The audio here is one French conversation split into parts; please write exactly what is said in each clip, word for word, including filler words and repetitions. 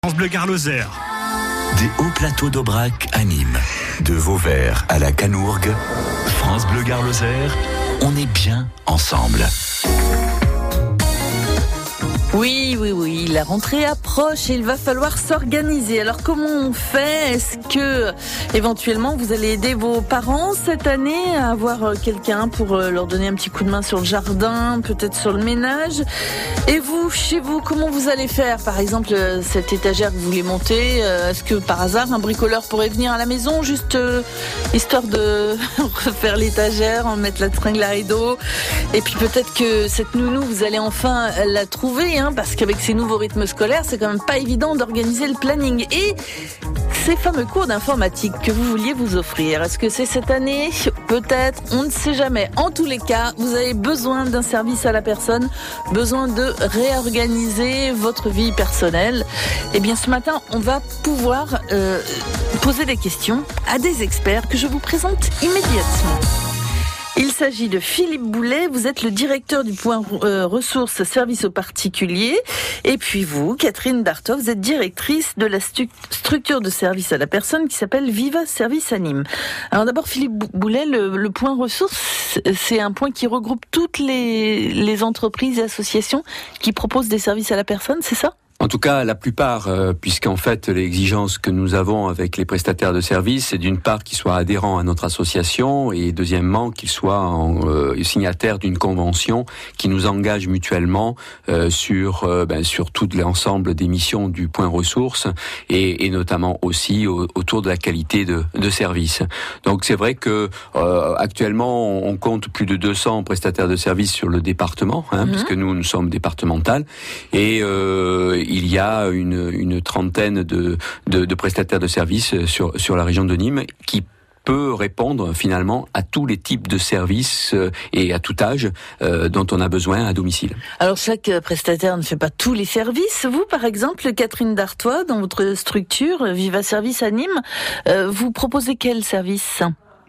France Bleu Gard Lozère. Des hauts plateaux d'Aubrac à Nîmes, de Vauvert à la Canourgue, France Bleu Gard Lozère, on est bien ensemble. Oui, oui, oui, la rentrée approche et il va falloir s'organiser. Alors comment on fait ? Est-ce que éventuellement vous allez aider vos parents cette année à avoir quelqu'un pour leur donner un petit coup de main sur le jardin, peut-être sur le ménage ? Et vous, chez vous, comment vous allez faire ? Par exemple, cette étagère que vous voulez monter, est-ce que par hasard un bricoleur pourrait venir à la maison juste euh, histoire de refaire l'étagère, en mettre la tringle à rideau ? Et puis peut-être que cette nounou, vous allez enfin la trouver, hein, parce qu'avec ces nouveaux rythmes scolaires, c'est quand même pas évident d'organiser le planning. Et ces fameux cours d'informatique que vous vouliez vous offrir, est-ce que c'est cette année ? Peut-être, on ne sait jamais. En tous les cas, vous avez besoin d'un service à la personne, besoin de réorganiser votre vie personnelle. Et bien ce matin, on va pouvoir euh, poser des questions à des experts que je vous présente immédiatement. Il s'agit de Philippe Boulet, vous êtes le directeur du point euh, ressources services aux particuliers. Et puis vous, Catherine Dartois, vous êtes directrice de la stu- structure de service à la personne qui s'appelle Viva Service à Nîmes. Alors d'abord, Philippe Boulet, le, le point ressources, c'est un point qui regroupe toutes les, les entreprises et associations qui proposent des services à la personne, c'est ça ? En tout cas, la plupart, euh, puisqu'en fait, l'exigence que nous avons avec les prestataires de services, c'est d'une part qu'ils soient adhérents à notre association et deuxièmement qu'ils soient en, euh, signataires d'une convention qui nous engage mutuellement euh, sur euh, ben, sur tout l'ensemble des missions du point ressources et, et notamment aussi au, autour de la qualité de, de service. Donc c'est vrai que euh, actuellement, on compte plus de deux cents prestataires de services sur le département, hein, mmh. puisque nous nous sommes départementales et euh, il y a une, une trentaine de, de, de prestataires de services sur, sur la région de Nîmes qui peut répondre finalement à tous les types de services et à tout âge euh, dont on a besoin à domicile. Alors chaque prestataire ne fait pas tous les services. Vous, par exemple, Catherine Dartois, dans votre structure Viva Service à Nîmes, euh, vous proposez quel service ?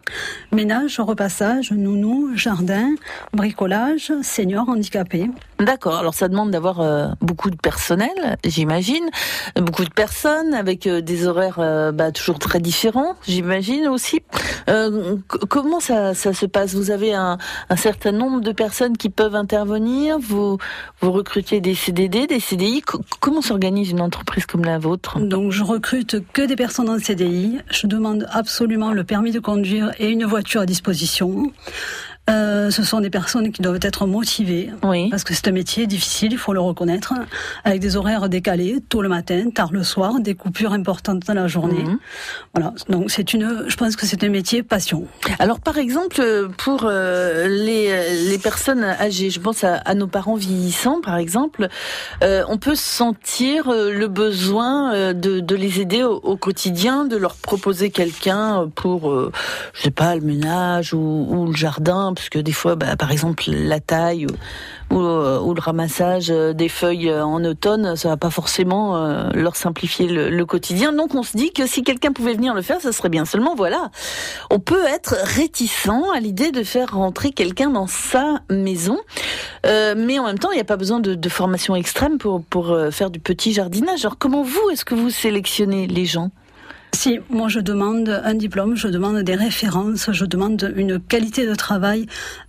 Ménage, repassage, nounou, jardin, bricolage, seniors, handicapés. D'accord, alors ça demande d'avoir euh, beaucoup de personnel, j'imagine, beaucoup de personnes avec euh, des horaires euh, bah, toujours très différents, j'imagine aussi. Euh, c- comment ça, ça se passe ? Vous avez un, un certain nombre de personnes qui peuvent intervenir, vous, vous recrutez des C D D, des C D I. C- comment s'organise une entreprise comme la vôtre ? Donc je recrute que des personnes en C D I, je demande absolument le permis de conduire et une voiture à disposition. Euh, ce sont des personnes qui doivent être motivées, oui. parce que c'est un métier difficile, il faut le reconnaître, avec des horaires décalés, tôt le matin, tard le soir, des coupures importantes dans la journée. Mmh. Voilà, donc c'est une, je pense que c'est un métier passion. Alors par exemple, pour euh, les, les personnes âgées, je pense à, à nos parents vieillissants par exemple, euh, on peut sentir le besoin de, de les aider au, au quotidien, de leur proposer quelqu'un pour, euh, je sais pas, le ménage ou, ou le jardin, parce que des fois, bah, par exemple, la taille ou, ou, ou le ramassage des feuilles en automne, ça va pas forcément euh, leur simplifier le, le quotidien. Donc, on se dit que si quelqu'un pouvait venir le faire, ça serait bien. Seulement, voilà, on peut être réticent à l'idée de faire rentrer quelqu'un dans sa maison, euh, mais en même temps, il n'y a pas besoin de, de formation extrême pour pour faire du petit jardinage. Alors, comment vous, est-ce que vous sélectionnez les gens ? Si, moi je demande un diplôme, je demande des références, je demande une qualité de travail.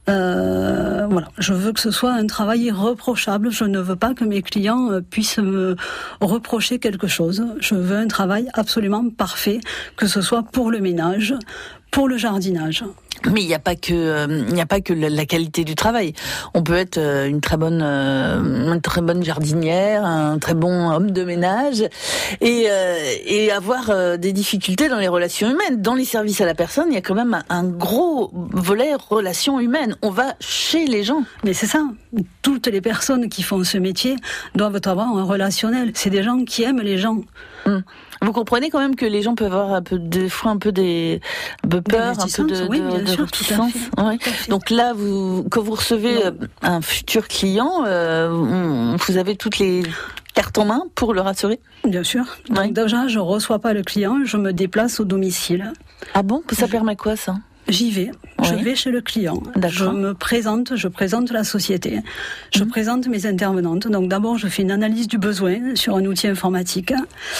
Euh, voilà, je veux que ce soit un travail irréprochable. Je ne veux pas que mes clients puissent me reprocher quelque chose. Je veux un travail absolument parfait, que ce soit pour le ménage, pour le jardinage. Mais il n'y a pas que euh, il n'y a pas que la, la qualité du travail. On peut être euh, une très bonne euh, une très bonne jardinière, un très bon homme de ménage et euh, et avoir euh, des difficultés dans les relations humaines. Dans les services à la personne, il y a quand même un, un gros volet relations humaines. On va chez les gens. Mais c'est ça. Toutes les personnes qui font ce métier doivent avoir un relationnel. C'est des gens qui aiment les gens. Hum. Vous comprenez quand même que les gens peuvent avoir un peu des fois un peu des un peu peur, un peu de, oui, de, bien de sûr, réticence. tout à fait. Ouais. Tout à fait. Donc là, vous quand vous recevez non. un futur client, euh, vous avez toutes les cartes en main pour le rassurer ? Bien sûr. Donc ouais. déjà, je reçois pas le client, je me déplace au domicile. Ah bon ? Ça permet quoi ça ? J'y vais, oui. je vais chez le client, D'accord. je me présente, je présente la société, je mmh. présente mes intervenantes. Donc d'abord, je fais une analyse du besoin sur un outil informatique.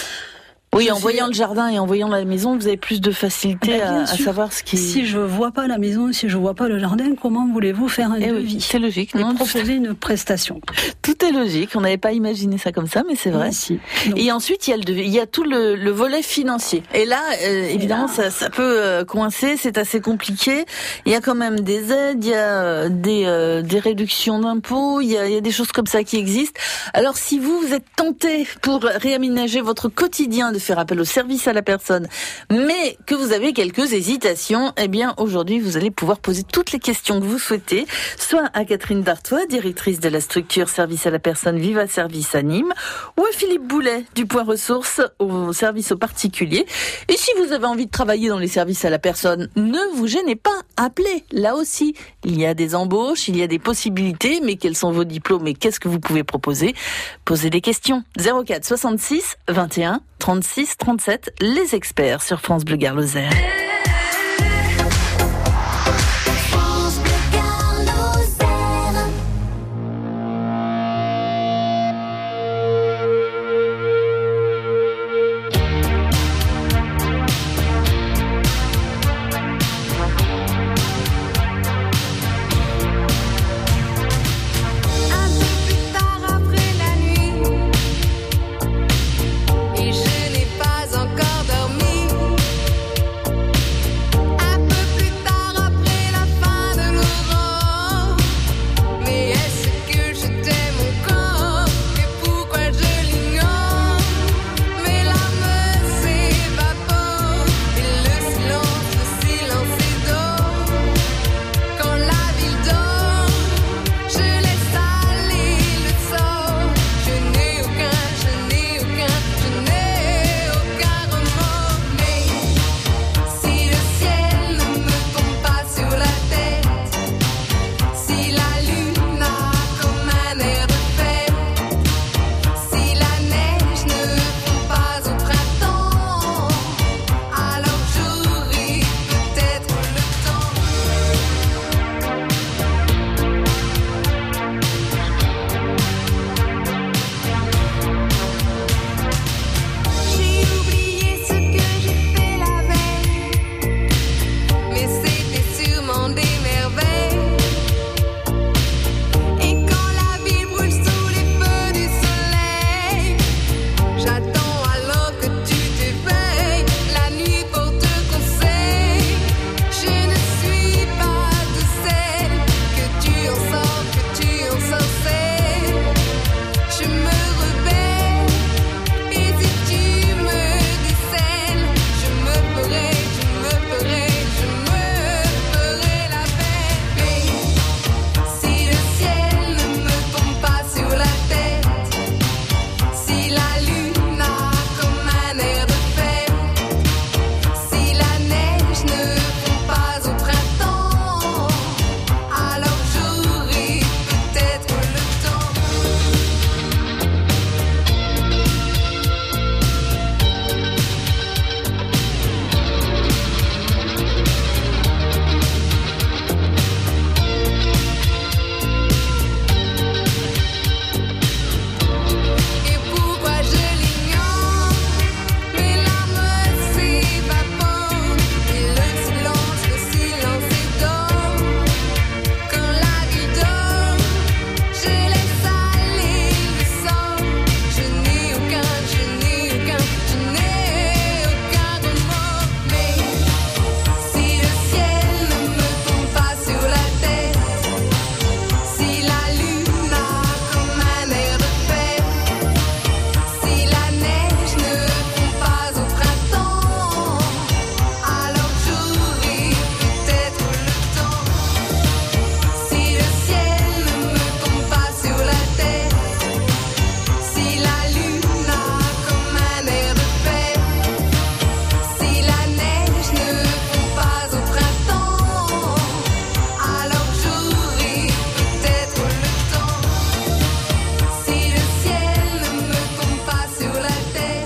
Oui, en voyant le jardin et en voyant la maison, vous avez plus de facilité ben, à, à savoir ce qui... Si je vois pas la maison, si je vois pas le jardin, comment voulez-vous faire un eh devis ? Oui, c'est logique. Et non proposer une prestation. Tout est logique. On n'avait pas imaginé ça comme ça, mais c'est vrai. Oui, si. Et ensuite, il y a, le, il y a tout le, le volet financier. Et là, euh, évidemment, là... Ça, ça peut euh, coincer. C'est assez compliqué. Il y a quand même des aides, il y a euh, des, euh, des réductions d'impôts, il y, a, il y a des choses comme ça qui existent. Alors, si vous, vous êtes tenté pour réaménager votre quotidien de faire appel au service à la personne, mais que vous avez quelques hésitations, eh bien aujourd'hui vous allez pouvoir poser toutes les questions que vous souhaitez, soit à Catherine Dartois, directrice de la structure service à la personne Viva Service à Nîmes, ou à Philippe Boulet du Point Ressources au service aux particuliers. Et si vous avez envie de travailler dans les services à la personne, ne vous gênez pas, appelez. Là aussi, il y a des embauches, il y a des possibilités, mais quels sont vos diplômes et qu'est-ce que vous pouvez proposer ? Posez des questions. zéro quatre soixante-six vingt et un trente-six trente-sept, les experts sur France Bleu Gard Lozère.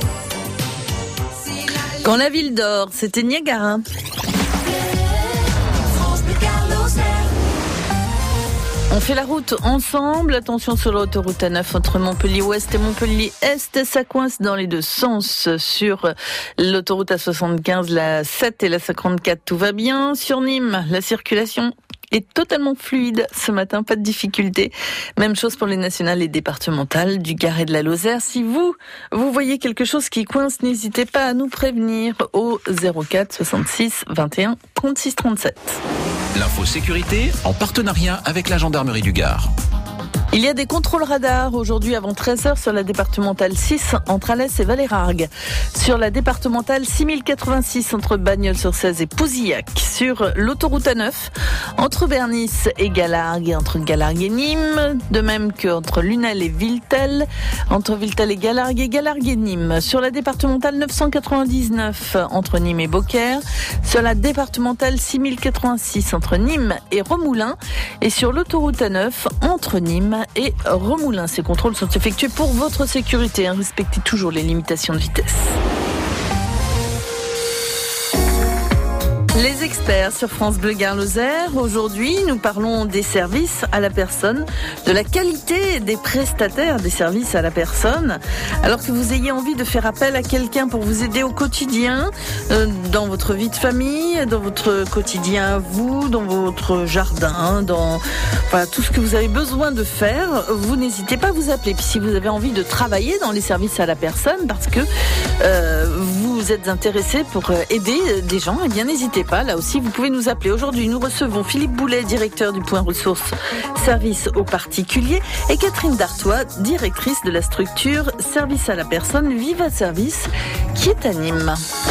Quand la ville dort, c'était Niagara. On fait la route ensemble. Attention sur l'autoroute A neuf entre Montpellier-Ouest et Montpellier-Est. Ça coince dans les deux sens. Sur l'autoroute A soixante-quinze, la sept et la cinquante-quatre, tout va bien. Sur Nîmes, la circulation est totalement fluide ce matin, pas de difficulté. Même chose pour les nationales et départementales du Gard et de la Lozère. Si vous, vous voyez quelque chose qui coince, n'hésitez pas à nous prévenir au zéro quatre soixante-six vingt et un trente-six trente-sept. L'info sécurité en partenariat avec la gendarmerie du Gard. Il y a des contrôles radars aujourd'hui avant treize heures sur la départementale six entre Alès et Valérargues. Sur la départementale six mille quatre-vingt-six entre Bagnols-sur-Cèze et Pouzillac. Sur l'autoroute A neuf entre Bernis et Galargues et entre Galargues et Nîmes. De même qu'entre Lunel et Viltel. Entre Viltel et Galargues et Galargues et Nîmes. Sur la départementale neuf cent quatre-vingt-dix-neuf entre Nîmes et Beaucaire. Sur la départementale six mille quatre-vingt-six entre Nîmes et Remoulins. Et sur l'autoroute A neuf entre Nîmes et Remoulins. Ces contrôles sont effectués pour votre sécurité. Respectez toujours les limitations de vitesse. Les experts sur France Bleu Gard Lozère. Aujourd'hui, nous parlons des services à la personne, de la qualité des prestataires des services à la personne. Alors que vous ayez envie de faire appel à quelqu'un pour vous aider au quotidien, euh, dans votre vie de famille, dans votre quotidien à vous, dans votre jardin, dans voilà, tout ce que vous avez besoin de faire, vous n'hésitez pas à vous appeler. Puis si vous avez envie de travailler dans les services à la personne, parce que euh, vous êtes intéressé pour aider des gens, eh bien n'hésitez pas. Là aussi, vous pouvez nous appeler. Aujourd'hui, nous recevons Philippe Boulet, directeur du point ressources service aux particuliers, et Catherine Dartois, directrice de la structure service à la personne Viva Service, qui est à Nîmes.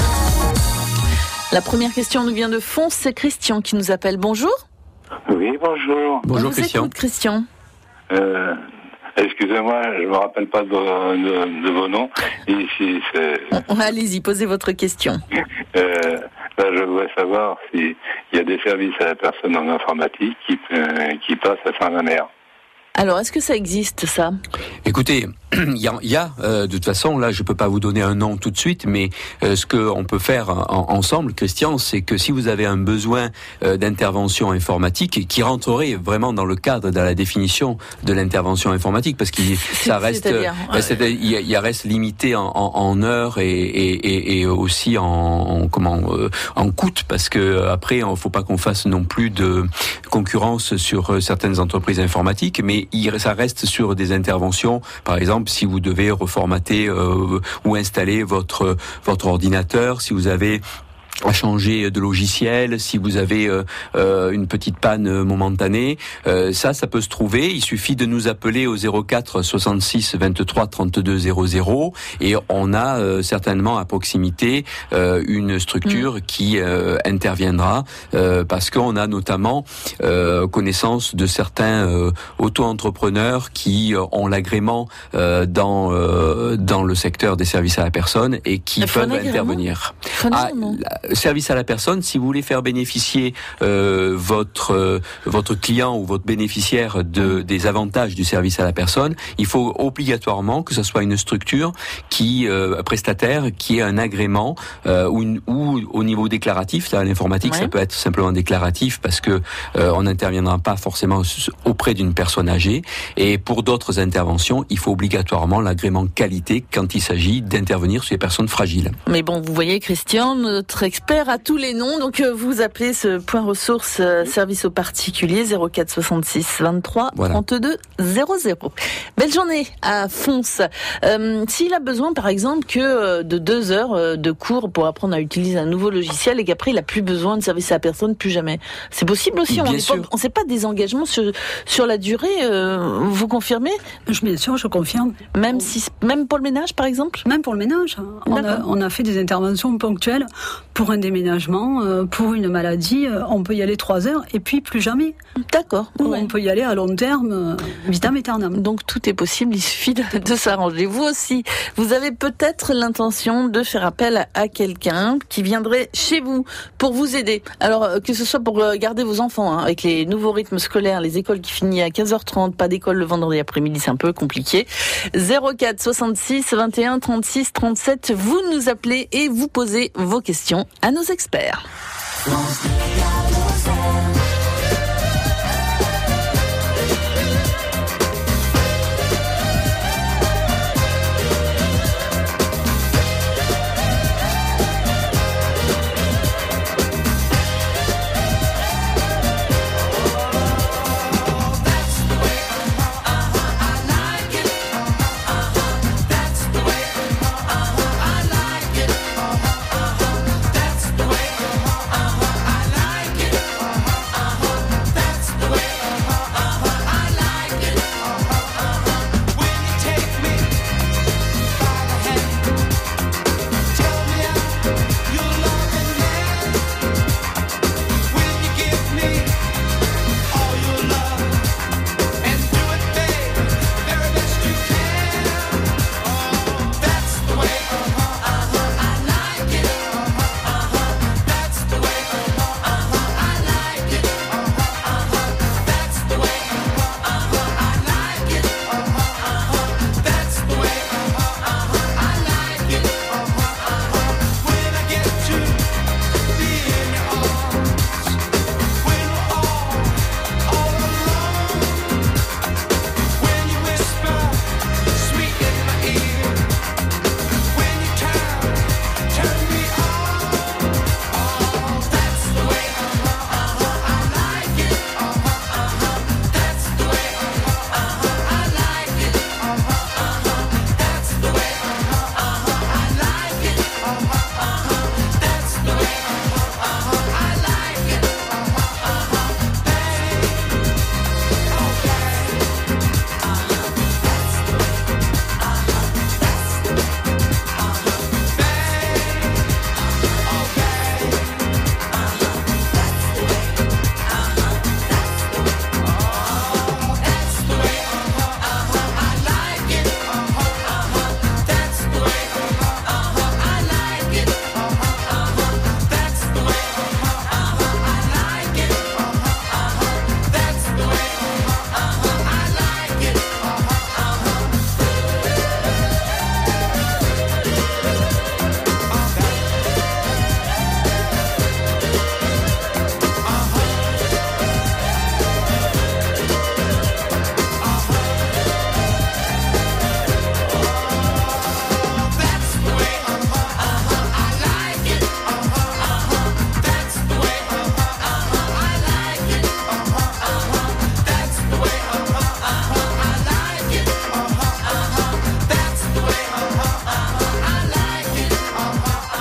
La première question nous vient de Fons, c'est Christian qui nous appelle. Bonjour. Oui, bonjour. Bonjour On vous Christian. écoute, Christian. Euh, excusez-moi, je me rappelle pas de, de, de vos noms. Ici, c'est... Allez-y, posez votre question. Euh, là, je voudrais savoir s'il y a des services à la personne en informatique qui, euh, qui passent à Saint-Mamère. Alors, est-ce que ça existe, ça ? Écoutez, il y a, y a euh, de toute façon, là, je peux pas vous donner un nom tout de suite, mais euh, ce que on peut faire en, ensemble, Christian, c'est que si vous avez un besoin euh, d'intervention informatique qui rentrerait vraiment dans le cadre de la définition de l'intervention informatique, parce qu'il ça reste, c'est-à-dire, euh, c'est-à-dire, il, il reste limité en, en, en heures et, et, et, et aussi en, en comment euh, en coût, parce que après, il faut pas qu'on fasse non plus de concurrence sur certaines entreprises informatiques, mais il, ça reste sur des interventions, par exemple, si vous devez reformater euh, ou installer votre votre ordinateur, si vous avez à changer de logiciel, si vous avez euh, euh, une petite panne momentanée, euh, ça, ça peut se trouver. Il suffit de nous appeler au zéro quatre soixante-six vingt-trois trente-deux zéro zéro et on a euh, certainement à proximité euh, une structure mmh. qui euh, interviendra euh, parce qu'on a notamment euh, connaissance de certains euh, auto-entrepreneurs qui euh, ont l'agrément euh, dans euh, dans le secteur des services à la personne et qui Le peuvent intervenir. Ah, service à la personne, si vous voulez faire bénéficier euh, votre euh, votre client ou votre bénéficiaire de des avantages du service à la personne, il faut obligatoirement que ce soit une structure qui euh, prestataire qui ait un agrément euh, ou, une, ou au niveau déclaratif. À l'informatique, ouais. Ça peut être simplement déclaratif parce que euh, on n'interviendra pas forcément auprès d'une personne âgée. Et pour d'autres interventions, il faut obligatoirement l'agrément qualité quand il s'agit d'intervenir sur les personnes fragiles. Mais bon, vous voyez, Christian, notre expert à tous les noms, donc euh, vous appelez ce point ressources euh, service aux particuliers zéro quatre soixante-six vingt-trois voilà. trente-deux zéro zéro. Belle journée à Fons. Euh, s'il a besoin, par exemple, que euh, de deux heures euh, de cours pour apprendre à utiliser un nouveau logiciel et qu'après il a plus besoin de service à la personne, plus jamais. C'est possible aussi. Bien on sûr. On sait pas des engagements sur sur la durée. Euh, vous confirmez ? Je, bien sûr, je confirme. Même si, même pour le ménage, par exemple ? Même pour le ménage. On a, on a fait des interventions ponctuelles pour un déménagement, euh, pour une maladie. Euh, on peut y aller trois heures et puis plus jamais. D'accord. Ouais. On peut y aller à long terme, euh, vitam aeternam. Donc tout est possible, il suffit de, de s'arranger. Vous aussi, vous avez peut-être l'intention de faire appel à quelqu'un qui viendrait chez vous pour vous aider. Alors que ce soit pour garder vos enfants, hein, avec les nouveaux rythmes scolaires, les écoles qui finissent à quinze heures trente, pas d'école le vendredi après-midi, c'est un peu compliqué. zéro quatre soixante-six vingt et un trente-six trente-sept, vous nous appelez et vous posez vos questions à nos experts.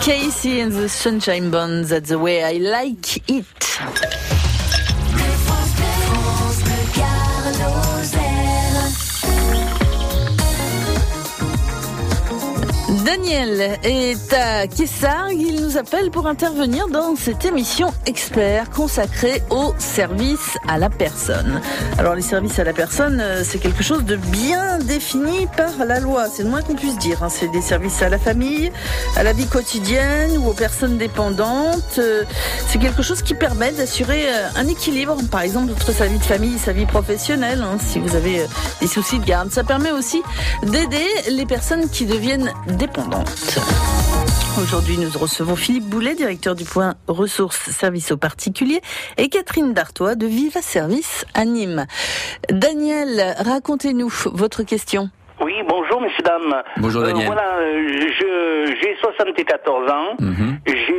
Casey and the Sunshine Band, that's the way I like it. Daniel est à Kessargues, il nous appelle pour intervenir dans cette émission expert consacrée au service à la personne. Alors les services à la personne, c'est quelque chose de bien défini par la loi, c'est le moins qu'on puisse dire. C'est des services à la famille, à la vie quotidienne ou aux personnes dépendantes. C'est quelque chose qui permet d'assurer un équilibre, par exemple entre sa vie de famille et sa vie professionnelle, hein, si vous avez des soucis de garde. Ça permet aussi d'aider les personnes qui deviennent dépendantes. Aujourd'hui, nous recevons Philippe Boulet, directeur du point ressources services aux particuliers, et Catherine Dartois de Viva Service à Nîmes. Daniel, racontez-nous votre question. Oui, bonjour messieurs, dames. Bonjour Daniel. Euh, voilà, je, j'ai soixante-quatorze ans, mm-hmm.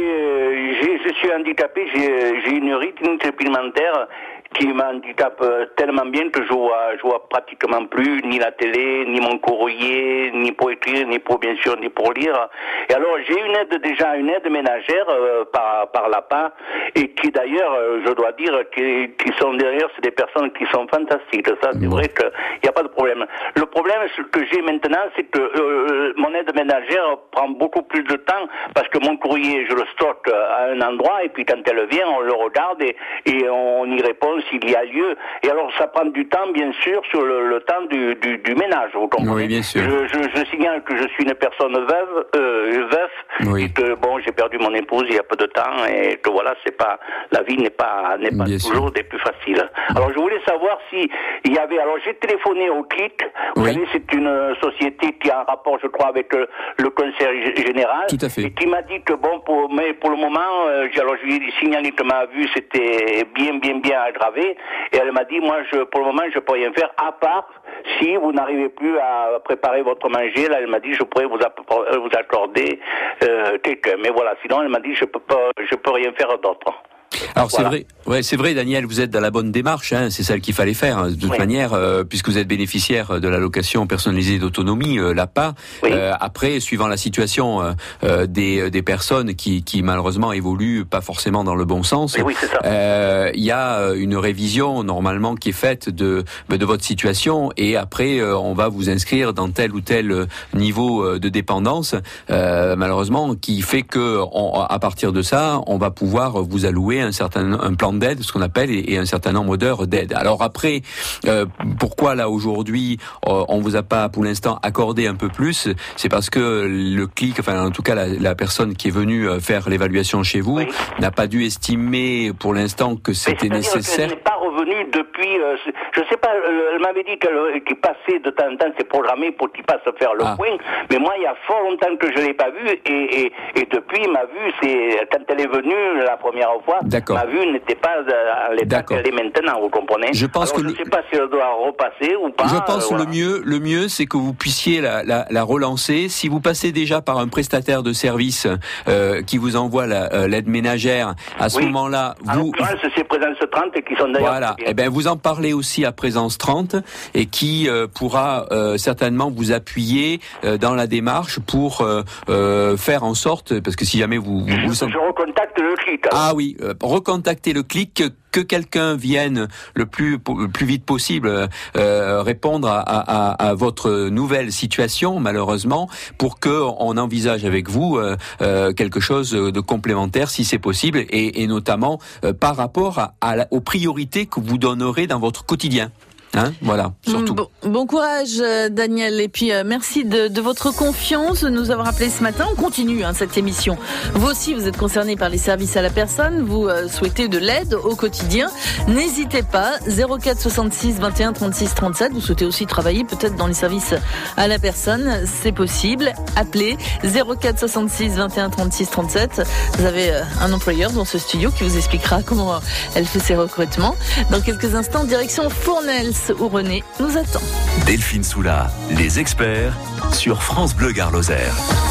j'ai, j'ai, je suis handicapé, j'ai, j'ai une rythmie supplémentaire qui m'handicape tellement bien que je vois, je vois pratiquement plus ni la télé, ni mon courrier, ni pour écrire, ni pour bien sûr, ni pour lire. Et alors j'ai une aide déjà, une aide ménagère euh, par par l'A P A, et qui d'ailleurs, euh, je dois dire, qui, qui sont derrière, c'est des personnes qui sont fantastiques. Ça, c'est vrai qu'il n'y a pas de problème. Le problème que j'ai maintenant, c'est que euh, mon aide ménagère prend beaucoup plus de temps parce que mon courrier, je le stocke à un endroit, et puis quand elle vient, on le regarde et, et on y répond s'il y a lieu. Et alors ça prend du temps, bien sûr, sur le, le temps du, du, du ménage, vous comprenez? Oui, bien sûr. Je, je, je signale que je suis une personne veuve, euh, veuf, oui. et que bon, j'ai perdu mon épouse il y a peu de temps, et que voilà, c'est pas, la vie n'est pas, n'est pas bien toujours sûr. Des plus faciles. Alors je voulais savoir si il y avait, alors j'ai téléphoné au Clic, vous oui. savez, c'est une société qui a un rapport, je crois, avec le, le conseil général. Tout à fait. Et qui m'a dit que bon, pour, mais pour le moment, euh, alors je lui ai signalé que ma vue c'était bien, bien, bien aggravée. Et elle m'a dit, moi, je, pour le moment, je peux rien faire, à part si vous n'arrivez plus à préparer votre manger. Là, elle m'a dit, je pourrais vous, app- vous accorder euh, quelqu'un. Mais voilà, sinon, elle m'a dit, je peux pas, je peux rien faire d'autre. Alors voilà. c'est vrai, ouais, c'est vrai, Daniel, vous êtes dans la bonne démarche, hein, c'est celle qu'il fallait faire. De toute oui. manière, euh, puisque vous êtes bénéficiaire de l'allocation personnalisée d'autonomie, euh, l'A P A. Oui. Euh, après, suivant la situation euh, des des personnes qui qui malheureusement évoluent pas forcément dans le bon sens, oui, c'est ça. Euh, il y a une révision normalement qui est faite de de votre situation, et après euh, on va vous inscrire dans tel ou tel niveau de dépendance, euh, malheureusement, qui fait que on, à partir de ça, on va pouvoir vous allouer un certain un plan d'aide, ce qu'on appelle, et, et un certain nombre d'heures d'aide. Alors après, euh, pourquoi là aujourd'hui euh, on vous a pas pour l'instant accordé un peu plus? C'est parce que le Clic, enfin en tout cas la, la personne qui est venue faire l'évaluation chez vous, oui. n'a pas dû estimer pour l'instant que c'était nécessaire. Elle n'est pas revenue depuis, euh, je sais pas, elle m'avait dit qu'elle, qu'il passait de temps en temps, c'est programmé pour qu'il passe faire le ah. point, mais moi il y a fort longtemps que je l'ai pas vu, et, et, et depuis ma vue, c'est quand elle est venue la première fois. D'accord. Ma vue n'était pas à l'état D'accord. qu'elle est maintenant, vous comprenez? Je pense Alors, que je ne le... sais pas si elle doit repasser ou pas. Je pense euh, que voilà. le mieux, le mieux, c'est que vous puissiez la, la, la relancer. Si vous passez déjà par un prestataire de service euh, qui vous envoie la, euh, l'aide ménagère, à ce oui. moment-là, vous. En l'occurrence, c'est Présence trente qui sont d'ailleurs. Voilà. Eh ben, vous en parlez aussi à Présence trente, et qui euh, pourra euh, certainement vous appuyer euh, dans la démarche pour euh, euh, faire en sorte, parce que si jamais vous, vous, je, vous... je recontacte le Clic. Alors. Ah oui, euh, recontactez le Clic. Que quelqu'un vienne le plus le plus vite possible euh, répondre à, à, à votre nouvelle situation, malheureusement, pour que on envisage avec vous euh, euh, quelque chose de complémentaire, si c'est possible, et, et notamment euh, par rapport à, à la, aux priorités que vous donnerez dans votre quotidien. Hein, voilà, surtout. Bon, bon courage, Daniel, et puis euh, merci de, de votre confiance, de nous avoir appelés ce matin. On continue hein, cette émission. Vous aussi, vous êtes concerné par les services à la personne, vous euh, souhaitez de l'aide au quotidien. N'hésitez pas, zéro quatre soixante-six vingt et un trente-six trente-sept. Vous souhaitez aussi travailler peut-être dans les services à la personne, c'est possible. Appelez zéro quatre soixante-six vingt et un trente-six trente-sept. Vous avez euh, un employeur dans ce studio qui vous expliquera comment elle fait ses recrutements. Dans quelques instants, direction Fournels, où René nous attend. Delphine Soula, les experts sur France Bleu Gard Lozère.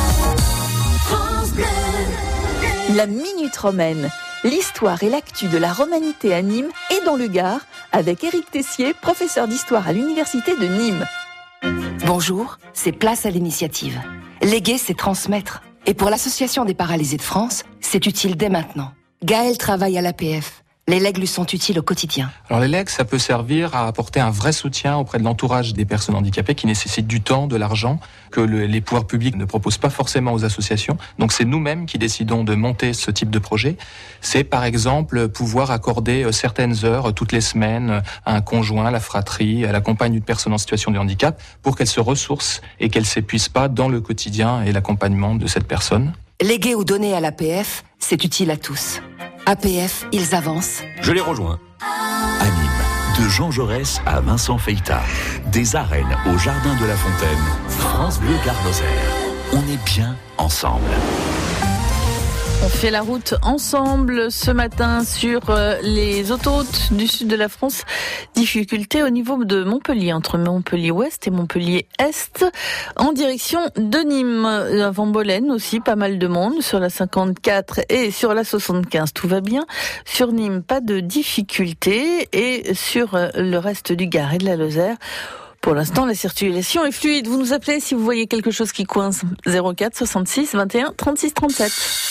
France Bleu. La Minute Romaine. L'histoire et l'actu de la romanité à Nîmes et dans le Gard, avec Éric Tessier, professeur d'histoire à l'université de Nîmes. Bonjour, c'est Place à l'initiative. Léguer, c'est transmettre. Et pour l'Association des paralysés de France, c'est utile dès maintenant. Gaël travaille à l'A P F. Les legs lui sont utiles au quotidien. Alors les legs, ça peut servir à apporter un vrai soutien auprès de l'entourage des personnes handicapées qui nécessitent du temps, de l'argent, que le, les pouvoirs publics ne proposent pas forcément aux associations. Donc c'est nous-mêmes qui décidons de monter ce type de projet. C'est par exemple pouvoir accorder certaines heures toutes les semaines à un conjoint, à la fratrie, à la compagne d'une personne en situation de handicap pour qu'elle se ressource et qu'elle s'épuise pas dans le quotidien et l'accompagnement de cette personne. Léguer ou donner à l'A P F, c'est utile à tous. A P F, ils avancent. Je les rejoins. Anime, de Jean Jaurès à Vincent Feita. Des arènes au Jardin de la Fontaine. France Bleu Gare Lozère. On est bien ensemble. On fait la route ensemble ce matin sur les autoroutes du sud de la France. Difficulté au niveau de Montpellier, entre Montpellier-Ouest et Montpellier-Est, en direction de Nîmes. Avant Bolène aussi, pas mal de monde sur la cinquante-quatre et sur la soixante-quinze. Tout va bien. Sur Nîmes, pas de difficulté. Et sur le reste du Gard et de la Lozère, pour l'instant, la circulation est fluide. Vous nous appelez si vous voyez quelque chose qui coince. zéro quatre soixante-six vingt et un trente-six trente-sept.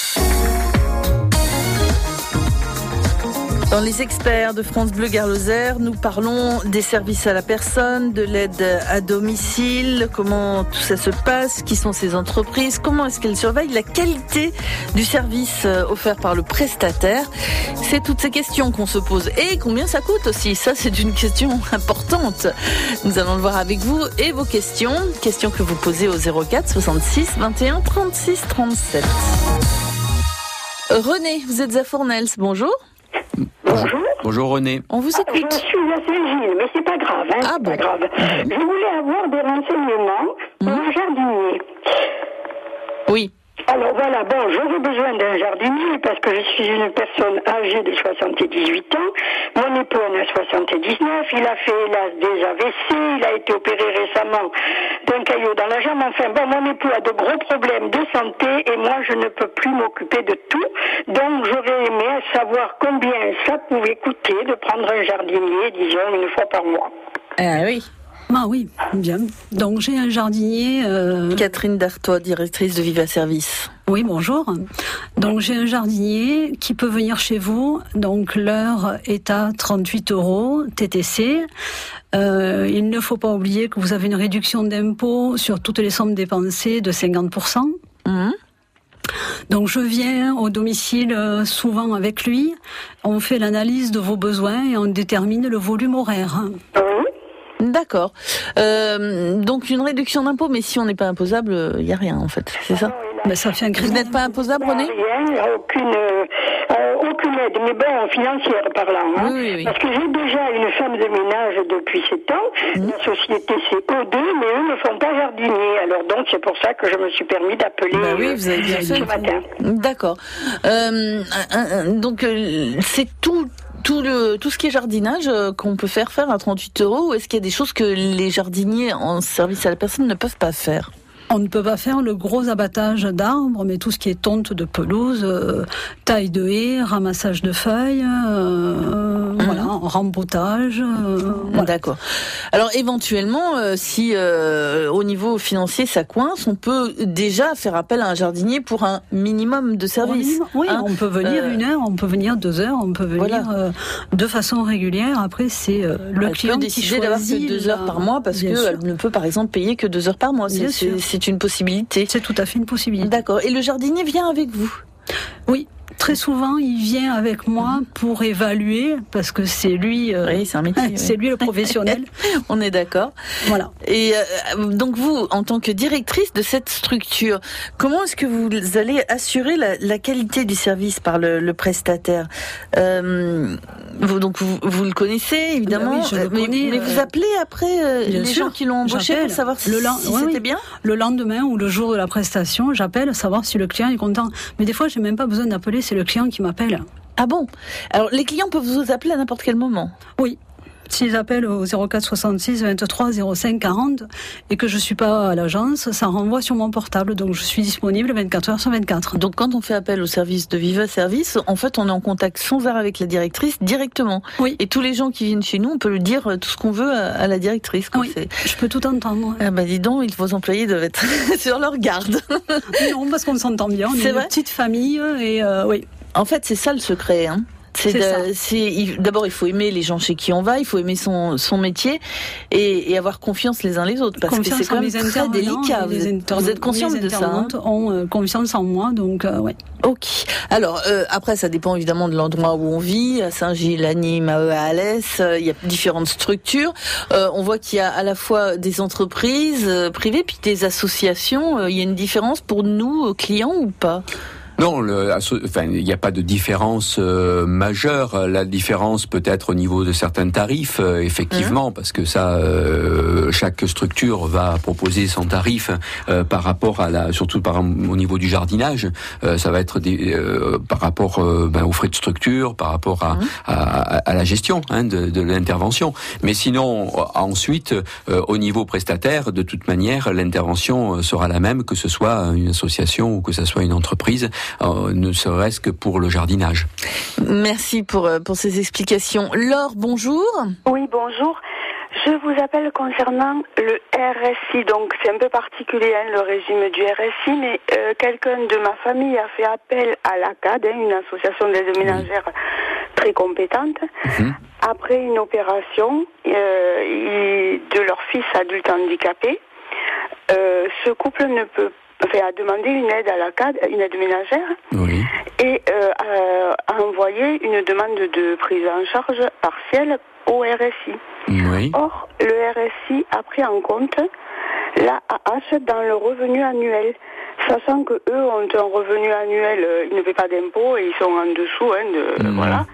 Dans les experts de France Bleu Gare Lozère, nous parlons des services à la personne, de l'aide à domicile, comment tout ça se passe, qui sont ces entreprises, comment est-ce qu'elles surveillent la qualité du service offert par le prestataire. C'est toutes ces questions qu'on se pose. Et combien ça coûte aussi? Ça, c'est une question importante. Nous allons le voir avec vous et vos questions. Questions que vous posez au zéro quatre soixante-six vingt et un trente-six trente-sept. René, vous êtes à Fournels. Bonjour. Bonjour. Bonjour René. On vous écoute. Je suis à Saint-Gilles, mais c'est pas grave. Hein, ah c'est bon. pas grave. Mmh. Je voulais avoir des renseignements pour mmh. un jardinier. Oui. Alors voilà, bon, j'aurais besoin d'un jardinier parce que je suis une personne âgée de soixante-dix-huit ans. Mon époux en a soixante-dix-neuf. Il a fait, hélas, des A V C. Il a été opéré récemment d'un caillot dans la jambe. Enfin, bon, mon époux a de gros problèmes de santé et moi, je ne peux plus m'occuper de tout. Donc, j'aurais aimé savoir combien ça pouvait coûter de prendre un jardinier, disons, une fois par mois. Ah oui. Ah oui, bien. Donc j'ai un jardinier... Euh... Catherine Dartois, directrice de Viva Service. Oui, bonjour. Donc j'ai un jardinier qui peut venir chez vous. Donc l'heure est à trente-huit euros T T C. Euh, il ne faut pas oublier que vous avez une réduction d'impôt sur toutes les sommes dépensées de cinquante pour cent. Mmh. Donc je viens au domicile euh, souvent avec lui. On fait l'analyse de vos besoins et on détermine le volume horaire. D'accord. Euh, donc une réduction d'impôt, mais si on n'est pas imposable, il n'y a rien en fait, c'est ça? Mais ça fait un crédit. Vous n'êtes pas imposable, René? Rien, aucune, euh, aucune aide, mais bon, financière parlant. Hein, oui, oui, oui. Parce que j'ai déjà une femme de ménage depuis sept ans. Mmh. La société c'est O deux, mais eux ne font pas jardinier. Alors donc c'est pour ça que je me suis permis d'appeler bah oui, vous avez bien ce fait. matin. D'accord. Euh, donc euh, c'est tout. Tout, le, tout ce qui est jardinage euh, qu'on peut faire faire à trente-huit euros, ou est-ce qu'il y a des choses que les jardiniers en service à la personne ne peuvent pas faire? On ne peut pas faire le gros abattage d'arbres, mais tout ce qui est tonte de pelouse, euh, taille de haies, ramassage de feuilles, euh, mmh. voilà, rempotage. Euh, voilà. D'accord. Alors éventuellement, euh, si euh, au niveau financier ça coince, on peut déjà faire appel à un jardinier pour un minimum de service. Oui, hein, on peut venir euh, une heure, on peut venir deux heures, on peut venir voilà. euh, de façon régulière. Après, c'est euh, le elle client peut qui décider d'avoir que deux heures par mois parce qu'elle ne peut par exemple payer que deux heures par mois. C'est, c'est, c'est une possibilité. C'est tout à fait une possibilité. D'accord. Et le jardinier vient avec vous? Oui. Très souvent, il vient avec moi pour évaluer, parce que c'est lui, euh, oui, c'est un métier, c'est oui. lui le professionnel. On est d'accord. Voilà. Et euh, donc vous, en tant que directrice de cette structure, comment est-ce que vous allez assurer la, la qualité du service par le, le prestataire? euh, vous, donc vous, vous le connaissez évidemment, oui, je le mais, connais, mais vous appelez après euh, les sûr, gens qui l'ont embauché pour savoir si, le lan- si oui, c'était oui. bien. Le lendemain ou le jour de la prestation, j'appelle savoir si le client est content. Mais des fois, j'ai même pas besoin d'appeler. C'est le client qui m'appelle. Ah bon? Alors, les clients peuvent vous appeler à n'importe quel moment? Oui. s'ils appellent au zéro quatre soixante-six vingt-trois zéro cinq quarante et que je suis pas à l'agence, ça renvoie sur mon portable, donc je suis disponible vingt-quatre heures sur vingt-quatre. Donc quand on fait appel au service de Viva Service, en fait on est en contact sans arrêt avec la directrice directement. Oui. Et tous les gens qui viennent chez nous, on peut lui dire tout ce qu'on veut à, à la directrice. Oui, c'est... je peux tout entendre. Ah bah dis donc, vos employés doivent être sur leur garde. Non, parce qu'on s'entend bien, on c'est est vrai une petite famille et euh, oui. En fait c'est ça le secret, hein. C'est, c'est, de, c'est d'abord il faut aimer les gens chez qui on va, il faut aimer son son métier et, et avoir confiance les uns les autres parce confiance que c'est quand même très délicat. Vous êtes, vous êtes consciente de ça, hein? Ont euh, confiance en moi, donc euh, ouais. Ok. Alors euh, après ça dépend évidemment de l'endroit où on vit. À Saint-Gilles, à Nîmes, à Alès, euh, il y a différentes structures. Euh, on voit qu'il y a à la fois des entreprises euh, privées puis des associations. Euh, il y a une différence pour nous clients ou pas? Non, le, enfin, il n'y a pas de différence euh, majeure. La différence peut être au niveau de certains tarifs, euh, effectivement, mmh. parce que ça, euh, chaque structure va proposer son tarif euh, par rapport à la, surtout par au niveau du jardinage. Euh, ça va être des, euh, par rapport euh, ben, aux frais de structure, par rapport à, mmh. à, à, à la gestion hein, de, de l'intervention. Mais sinon, ensuite, euh, au niveau prestataire, de toute manière, l'intervention sera la même, que ce soit une association ou que ce soit une entreprise. Euh, ne serait-ce que pour le jardinage. Merci pour, pour ces explications. Laure, bonjour. Oui, bonjour. Je vous appelle concernant le R S I. Donc, c'est un peu particulier, hein, le régime du R S I, mais euh, quelqu'un de ma famille a fait appel à l'A C A D, hein, une association d'aide ménagère très compétente. Mmh. Après une opération euh, il, de leur fils adulte handicapé, euh, ce couple ne peut pas Enfin, a demandé une aide à l'A C A D, une aide ménagère, oui. et euh, a, a envoyé une demande de prise en charge partielle au R S I. Oui. Or, le R S I a pris en compte l'A A H dans le revenu annuel, sachant que eux ont un revenu annuel, ils ne paient pas d'impôts et ils sont en dessous, hein, de, mmh. voilà.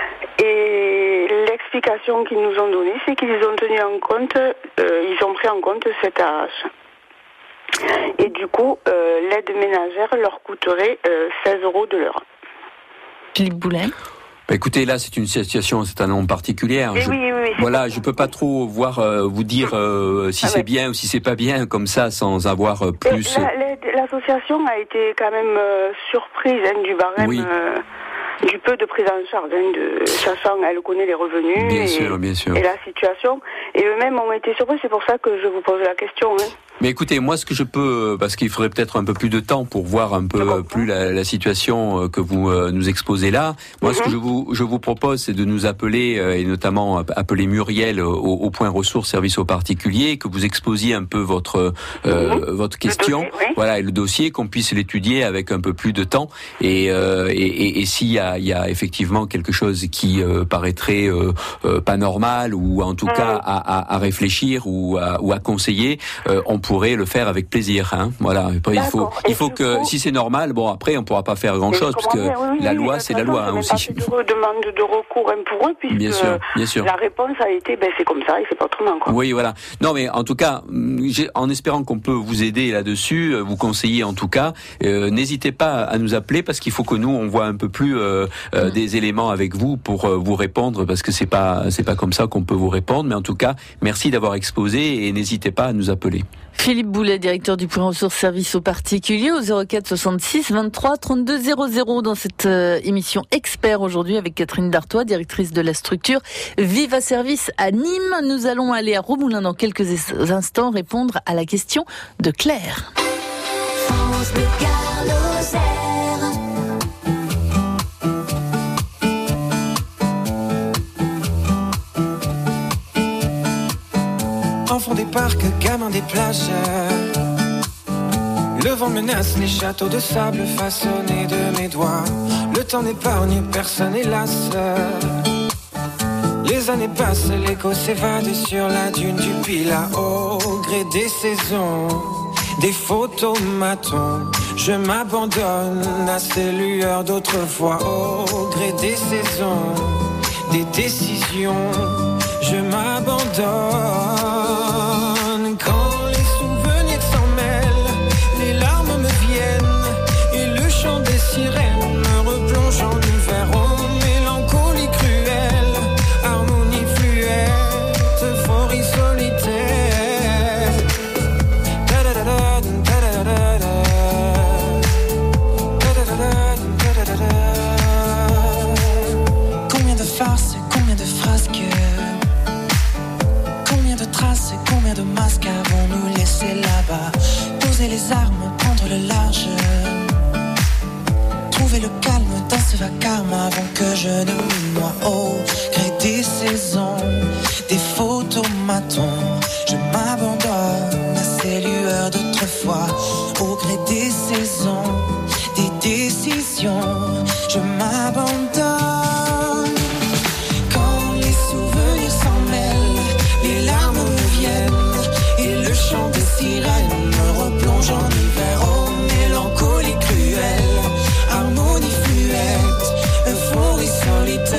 Et l'explication qu'ils nous ont donnée, c'est qu'ils ont tenu en compte, euh, ils ont pris en compte cet A H. Et du coup, euh, l'aide ménagère leur coûterait euh, seize euros de l'heure. Philippe Boulet. Bah écoutez, là, c'est une situation, c'est un nom particulier. Je, oui, oui, oui, voilà, je peux pas trop voir, euh, vous dire euh, si ah, c'est ouais. bien ou si c'est pas bien comme ça, sans avoir euh, plus. La, la, l'association a été quand même euh, surprise hein, du barème. Oui. Euh, du peu de prise en charge, hein, de, sachant elle connaît les revenus bien et, sûr, bien sûr. et la situation. Et eux-mêmes ont été surpris, c'est pour ça que je vous pose la question. Hein. Mais écoutez, moi ce que je peux, parce qu'il faudrait peut-être un peu plus de temps pour voir un peu plus la, la situation que vous euh, nous exposez là. Moi mm-hmm. ce que je vous, je vous propose, c'est de nous appeler, euh, et notamment appeler Muriel au, au point ressources service aux particuliers, que vous exposiez un peu votre euh, mm-hmm. votre question, dossier, oui. voilà, et le dossier, qu'on puisse l'étudier avec un peu plus de temps. Et, euh, et, et, et s'il y a, il y a effectivement quelque chose qui euh, paraîtrait euh, euh, pas normal, ou en tout mm-hmm. cas à, à, à réfléchir ou à, ou à conseiller, euh, on peut pourrait le faire avec plaisir, hein. Voilà. Après, il faut, il faut que, coup, si c'est normal, bon après on pourra pas faire grand chose parce que oui, oui, la loi, oui, c'est la loi hein, aussi. Je demande de recours hein, pour eux puisque bien sûr, bien sûr. La réponse a été, ben c'est comme ça, et c'est pas autrement quoi. Oui, voilà. Non, mais en tout cas, en espérant qu'on peut vous aider là-dessus, vous conseiller en tout cas, euh, n'hésitez pas à nous appeler parce qu'il faut que nous on voit un peu plus euh, euh, mmh. des éléments avec vous pour euh, vous répondre parce que c'est pas, c'est pas comme ça qu'on peut vous répondre. Mais en tout cas, merci d'avoir exposé et n'hésitez pas à nous appeler. Philippe Boulet, directeur du point ressources service aux particuliers, au zéro quatre soixante-six vingt-trois trente-deux zéro zéro dans cette euh, émission expert aujourd'hui avec Catherine Dartois, directrice de la structure Viva Service à Nîmes. Nous allons aller à Romoulin dans quelques instants répondre à la question de Claire. France Bleu Gard Lozère. Enfants des parcs, gamins des plages. Le vent menace les châteaux de sable façonnés de mes doigts. Le temps n'épargne personne hélas. Les années passent, l'écho s'évade sur la dune du Pilat. Au gré des saisons, des photomatons, je m'abandonne à ces lueurs d'autrefois. Au gré des saisons, des décisions, je m'abandonne. Quand les souvenirs s'en mêlent, les larmes me viennent et le chant des sirènes me replonge en hiver. Oh, mélancolie cruelle, harmonie fluette. trouver le calme dans ce vacarme avant que je ne me noie au gré des saisons, des photomatons. Je m'abandonne à ces lueurs d'autrefois au gré des saisons, des décisions. Je m'abandonne. Quand les souvenirs s'en mêlent, les larmes me viennent et le chant des sirènes me replonge en hiver. Oh, mélancolie cruelle, harmonie fluette, euphorie solitaire.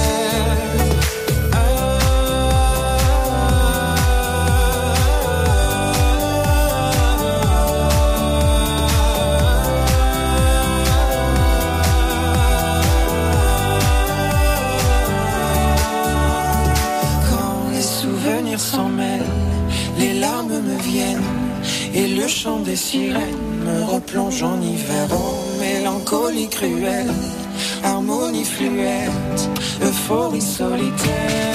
Quand les souvenirs s'en mêlent, les larmes me viennent et le chant des sirènes me replonge en hiver. Oh, mélancolie cruelle, harmonie fluette, euphorie solitaire.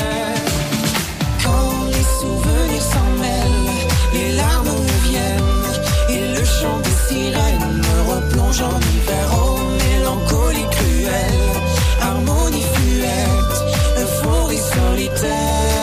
Quand les souvenirs s'en mêlent, les larmes me viennent et le chant des sirènes me replonge en hiver. Oh, mélancolie cruelle, harmonie fluette, euphorie solitaire.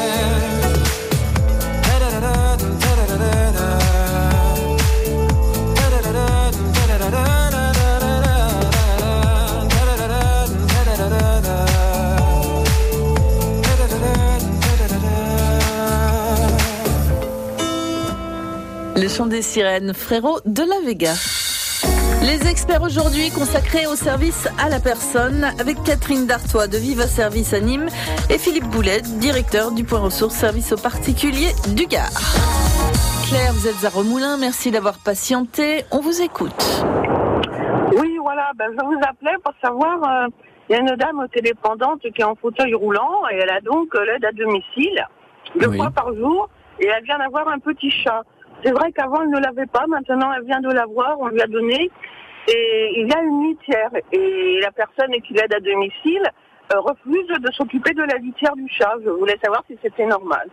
Le chant des sirènes, Frérot de la Vega. Les experts aujourd'hui consacrés au service à la personne avec Catherine Dartois de Viva Service à Nîmes et Philippe Boulet, directeur du point ressources service aux particuliers du Gard. Claire, vous êtes à Remoulins, merci d'avoir patienté, on vous écoute. Oui, voilà, ben, je vous appelais pour savoir, euh, il y a une dame télépendante qui est en fauteuil roulant et elle a donc euh, l'aide à domicile deux Oui. fois par jour et elle vient d'avoir un petit chat. C'est vrai qu'avant elle ne l'avait pas, maintenant elle vient de l'avoir, on lui a donné et il y a une litière et la personne qui l'aide à domicile euh, refuse de s'occuper de la litière du chat. Je voulais savoir si c'était normal.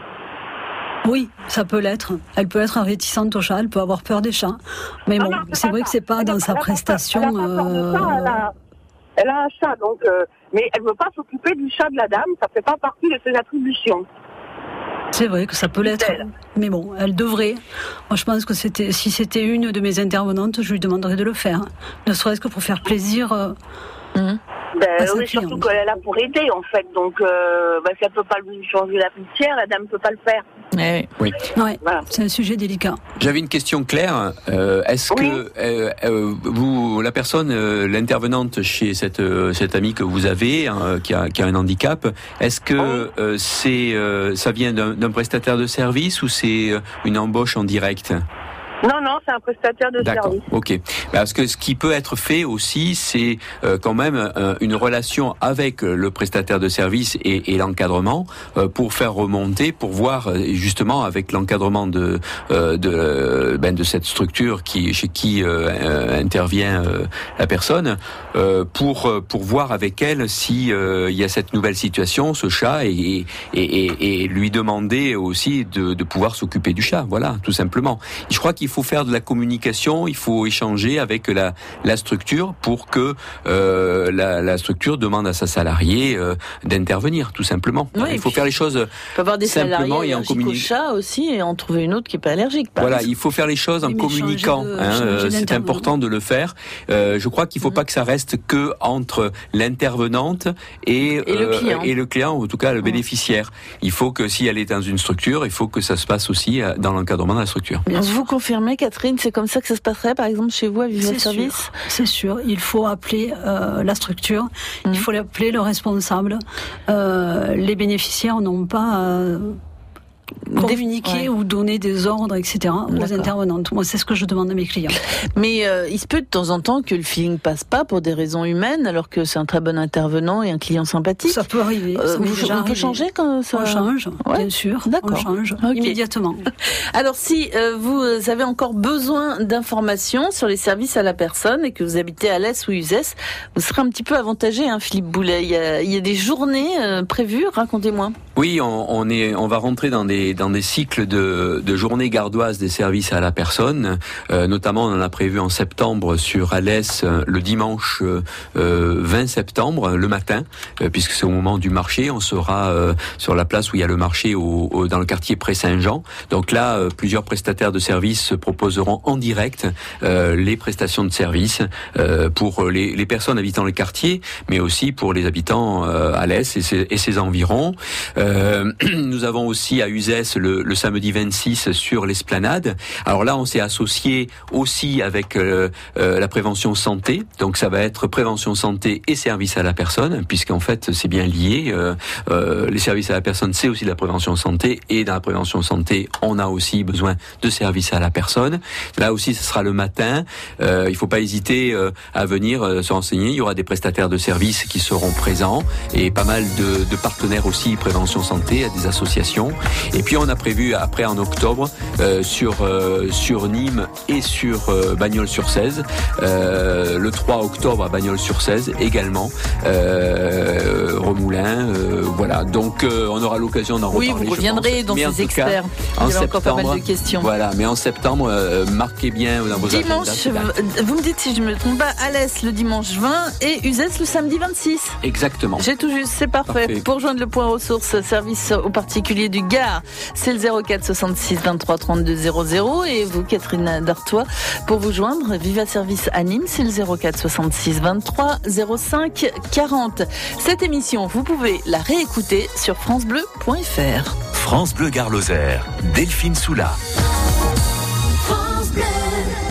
Oui, ça peut l'être. Elle peut être réticente au chat, elle peut avoir peur des chats. Mais bon, non, c'est vrai ça. que c'est pas Elle dans a- sa elle a pas- prestation. elle a pas peur de ça, euh, elle, a, elle a un chat, donc, euh, mais elle veut pas s'occuper du chat de la dame, ça fait pas partie de ses attributions. C'est vrai que ça peut l'être. Mais bon, elle devrait. Moi, je pense que c'était, si c'était une de mes intervenantes, je lui demanderais de le faire. Ne serait-ce que pour faire plaisir. Euh, mmh. Ben, à sa oui, cliente. surtout qu'elle est là pour aider, en fait. Donc, euh, ben, si elle peut pas lui changer la litière, la dame ne peut pas le faire. Oui. Oui. Ouais, c'est un sujet délicat. J'avais une question claire. Euh, est-ce Oui. que euh, euh, vous, la personne, euh, l'intervenante chez cette euh, cette amie que vous avez, hein, qui a qui a un handicap, est-ce que euh, c'est euh, ça vient d'un, d'un prestataire de service ou c'est euh, une embauche en direct? Non, non, c'est un prestataire de D'accord, service. ok. Parce que ce qui peut être fait aussi, c'est euh, quand même euh, une relation avec le prestataire de service et, et l'encadrement euh, pour faire remonter, pour voir euh, justement avec l'encadrement de euh, de ben, de cette structure qui chez qui euh, euh, intervient euh, la personne, euh, pour pour voir avec elle si euh, il y a cette nouvelle situation, ce chat, et et, et, et lui demander aussi de, de pouvoir s'occuper du chat. Voilà, tout simplement. Je crois qu'il Il faut faire de la communication, il faut échanger avec la, la structure pour que euh, la, la structure demande à sa salariée euh, d'intervenir, tout simplement. Oui, il faut faire les choses Il peut y avoir des simplement salariés et en allergiques au communiquant. chat aussi et en trouver une autre qui n'est pas allergique. par Voilà, exemple. il faut faire les choses en Oui, mais communiquant. changer de- hein, changer euh, c'est d'intervenant. important de le faire. Euh, je crois qu'il ne faut pas que ça reste que entre l'intervenante et, Et le client. et le client, ou en tout cas le bénéficiaire. Il faut que si elle est dans une structure, il faut que ça se passe aussi euh, dans l'encadrement de la structure. Vous confirmez, Catherine, c'est comme ça que ça se passerait, par exemple, chez vous, à Viva C'est Service sûr, c'est sûr. Il faut appeler euh, la structure, Mmh. il faut appeler le responsable. Euh, les bénéficiaires n'ont pas à communiquer ouais. ou donner des ordres, et cetera aux D'accord. intervenantes. Moi, c'est ce que je demande à mes clients. Mais euh, il se peut de temps en temps que le feeling passe pas pour des raisons humaines, alors que c'est un très bon intervenant et un client sympathique. Ça peut arriver. Euh, ça m'est vous, déjà on peut arrivé. changer quand ça... On change, Ouais. bien sûr. D'accord. On change Ok. immédiatement. Alors si euh, vous avez encore besoin d'informations sur les services à la personne et que vous habitez à l'Est ou Uzès, vous serez un petit peu avantagé, hein, Philippe Boulet. Il y a, il y a des journées euh, prévues, racontez-moi. Oui, on, on est, on va rentrer dans des dans des cycles de, de journées gardoises des services à la personne. Euh, notamment, on en a prévu en septembre sur Alès le dimanche euh, vingt septembre le matin, euh, puisque c'est au moment du marché. On sera euh, sur la place où il y a le marché au, au, dans le quartier Pré-Saint-Jean. Donc là, euh, plusieurs prestataires de services se proposeront en direct euh, les prestations de services euh, pour les, les personnes habitant le quartier, mais aussi pour les habitants euh, Alès et ses, et ses environs. Euh, Euh, nous avons aussi à Uzès le, le samedi vingt-six sur l'esplanade. Alors là, on s'est associé aussi avec euh, euh, la prévention santé. Donc ça va être prévention santé et services à la personne, puisqu'en fait c'est bien lié. Euh, euh, les services à la personne, c'est aussi de la prévention santé, et dans la prévention santé, on a aussi besoin de services à la personne. Là aussi, ce sera le matin. Euh, il ne faut pas hésiter euh, à venir euh, se renseigner. Il y aura des prestataires de services qui seront présents et pas mal de, de partenaires aussi prévention santé, à des associations. Et puis on a prévu après en octobre euh, sur euh, sur Nîmes et sur euh, Bagnols-sur-Cèze, euh, le trois octobre à Bagnols-sur-Cèze également, euh, Remoulins, euh, voilà. Donc euh, on aura l'occasion d'en oui, reparler. Oui, vous reviendrez dans ces experts. Cas, Il y a encore pas mal de questions. Voilà, mais en septembre, euh, marquez bien dans vos dimanche, agendas. Vous me dites si je me trompe pas, Alès le dimanche vingt et Uzès le samedi vingt-six. Exactement. J'ai tout juste, c'est parfait. Parfait. Pour joindre le point ressources, service aux particuliers du Gard, c'est le zéro quatre soixante-six vingt-trois trente-deux zéro zéro. Et vous, Catherine Dartois, pour vous joindre, Viva Service à Nîmes, c'est le zéro quatre soixante-six vingt-trois zéro cinq quarante. Cette émission, vous pouvez la réécouter sur francebleu point fr. France Bleu Gard Lozère, Delphine Soula. France Bleu.